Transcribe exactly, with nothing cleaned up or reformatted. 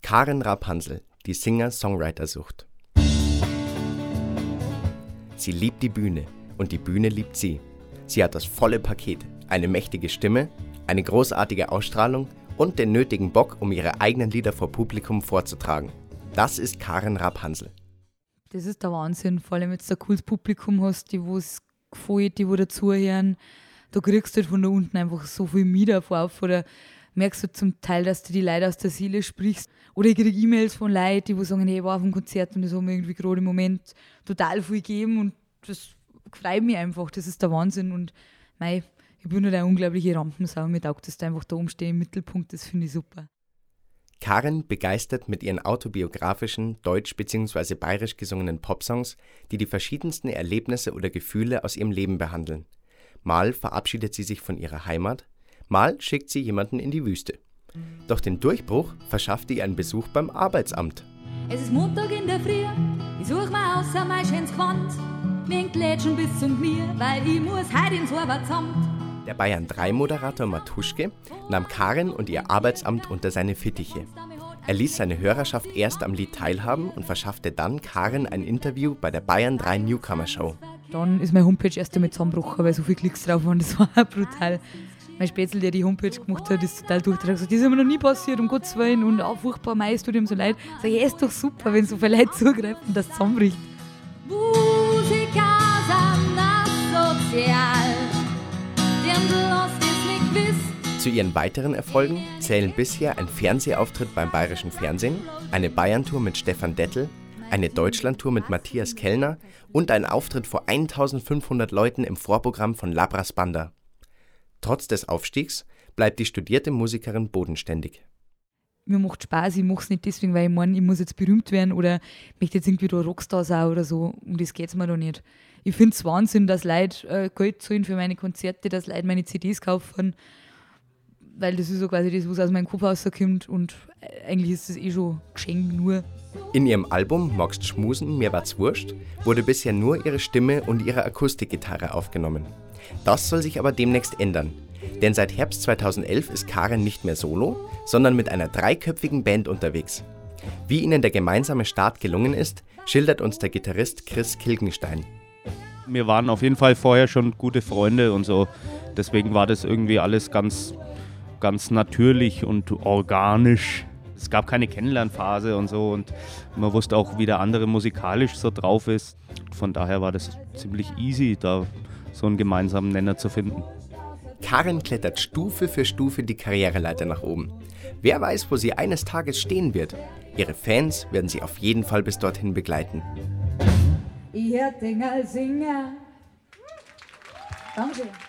Karen Rapp-Hansl, die Singer-Songwriter-Sucht. Sie liebt die Bühne und die Bühne liebt sie. Sie hat das volle Paket, eine mächtige Stimme, eine großartige Ausstrahlung und den nötigen Bock, um ihre eigenen Lieder vor Publikum vorzutragen. Das ist Karen Rapp-Hansl. Das ist der Wahnsinn, vor allem wenn du ein cooles Publikum hast, die es gefällt, die wo dazuhören. Da kriegst du halt von da unten einfach so viel mit auf oder merkst du zum Teil, dass du die Leute aus der Seele sprichst. Oder ich kriege E-Mails von Leuten, die sagen, hey, ich war auf einem Konzert und das hat mir irgendwie gerade im Moment total viel gegeben und das freut mich einfach, das ist der Wahnsinn und mei, ich bin halt eine unglaubliche Rampensau, mir taugt das da einfach da umstehen im Mittelpunkt, das finde ich super. Karen begeistert mit ihren autobiografischen, deutsch bzw. bayerisch gesungenen Popsongs, die die verschiedensten Erlebnisse oder Gefühle aus ihrem Leben behandeln. Mal verabschiedet sie sich von ihrer Heimat, mal schickt sie jemanden in die Wüste. Doch den Durchbruch verschafft ihr ein Besuch beim Arbeitsamt. Es ist Montag in der Früh, ich such mir außer mein schönes Gewand, mit Glätschen bis zum Knie, weil ich muss heute ins Arbeitsamt. Der Bayern drei Moderator Matuschke nahm Karen und ihr Arbeitsamt unter seine Fittiche. Er ließ seine Hörerschaft erst am Lied teilhaben und verschaffte dann Karen ein Interview bei der Bayern drei Newcomer Show. Dann ist meine Homepage erst einmal zusammengebrochen, weil so viele Klicks drauf waren, das war brutal. Mein Spätzl, der die Homepage gemacht hat, ist total durchgetragen. Das ist mir noch nie passiert, um Gottes Willen. Und auch furchtbar, mei, es tut ihm so leid. Sag ich, ist doch super, wenn so viele Leute zugreifen, dass es zusammenbricht. Musiker sind asozial, denn du hast es nicht gewusst. Zu ihren weiteren Erfolgen zählen bisher ein Fernsehauftritt beim Bayerischen Fernsehen, eine Bayern-Tour mit Stefan Dettel, eine Deutschland-Tour mit Matthias Kellner und ein Auftritt vor eintausendfünfhundert Leuten im Vorprogramm von Labras Banda. Trotz des Aufstiegs bleibt die studierte Musikerin bodenständig. Mir macht Spaß, ich mache es nicht deswegen, weil ich meine, ich muss jetzt berühmt werden oder möchte jetzt irgendwie da Rockstar sein oder so. Um das geht es mir da nicht. Ich finde es Wahnsinn, dass Leute äh, Geld zahlen für meine Konzerte, dass Leute meine C Ds kaufen, weil das ist so quasi das, was aus meinem Kopf rauskommt und eigentlich ist das eh schon Geschenk nur. In ihrem Album Magst schmusen, mir war's wurscht wurde bisher nur ihre Stimme und ihre Akustikgitarre aufgenommen. Das soll sich aber demnächst ändern, denn seit Herbst zweitausendelf ist Karen nicht mehr solo, sondern mit einer dreiköpfigen Band unterwegs. Wie ihnen der gemeinsame Start gelungen ist, schildert uns der Gitarrist Chris Kilgenstein. Wir waren auf jeden Fall vorher schon gute Freunde und so, deswegen war das irgendwie alles ganz, ganz natürlich und organisch. Es gab keine Kennenlernphase und so und man wusste auch, wie der andere musikalisch so drauf ist. Von daher war das ziemlich easy, da so einen gemeinsamen Nenner zu finden. Karen klettert Stufe für Stufe die Karriereleiter nach oben. Wer weiß, wo sie eines Tages stehen wird. Ihre Fans werden sie auf jeden Fall bis dorthin begleiten. Ich hör den als Singer. Dankeschön.